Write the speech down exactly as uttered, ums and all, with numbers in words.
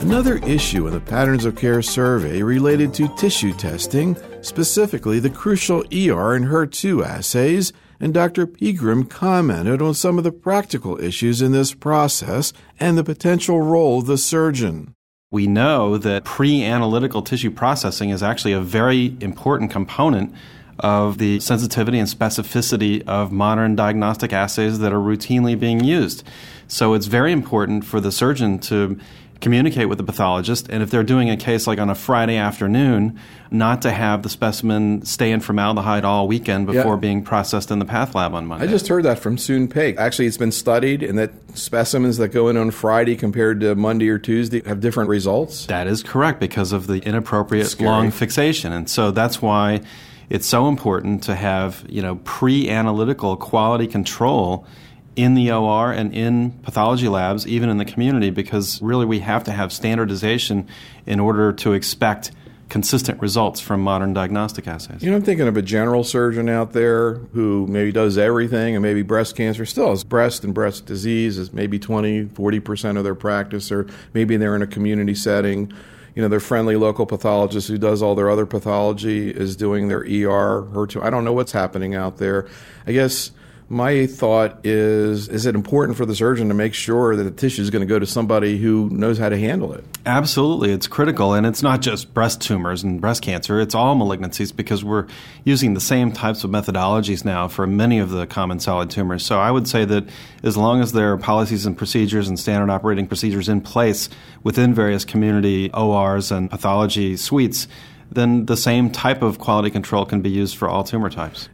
Another issue in the Patterns of Care survey related to tissue testing, specifically the crucial E R and H E R two assays, and Doctor Pegram commented on some of the practical issues in this process and the potential role of the surgeon. We know that pre-analytical tissue processing is actually a very important component of the sensitivity and specificity of modern diagnostic assays that are routinely being used. So it's very important for the surgeon to communicate with the pathologist, and if they're doing a case like on a Friday afternoon, not to have the specimen stay in formaldehyde all weekend before yeah. being processed in the path lab on Monday. I just heard that from Soon Pig. Actually, it's been studied, and that specimens that go in on Friday compared to Monday or Tuesday have different results. That is correct, because of the inappropriate long fixation. And so that's why it's so important to have, you know, pre-analytical quality control in the O R and in pathology labs, even in the community, because really we have to have standardization in order to expect consistent results from modern diagnostic assays. You know, I'm thinking of a general surgeon out there who maybe does everything, and maybe breast cancer still has breast and breast disease is maybe twenty, forty percent of their practice, or maybe they're in a community setting. You know, their friendly local pathologist who does all their other pathology is doing their E R, H E R two. I don't know what's happening out there. I guess my thought is, is it important for the surgeon to make sure that the tissue is going to go to somebody who knows how to handle it? Absolutely. It's critical. And it's not just breast tumors and breast cancer. It's all malignancies, because we're using the same types of methodologies now for many of the common solid tumors. So I would say that as long as there are policies and procedures and standard operating procedures in place within various community O Rs and pathology suites, then the same type of quality control can be used for all tumor types.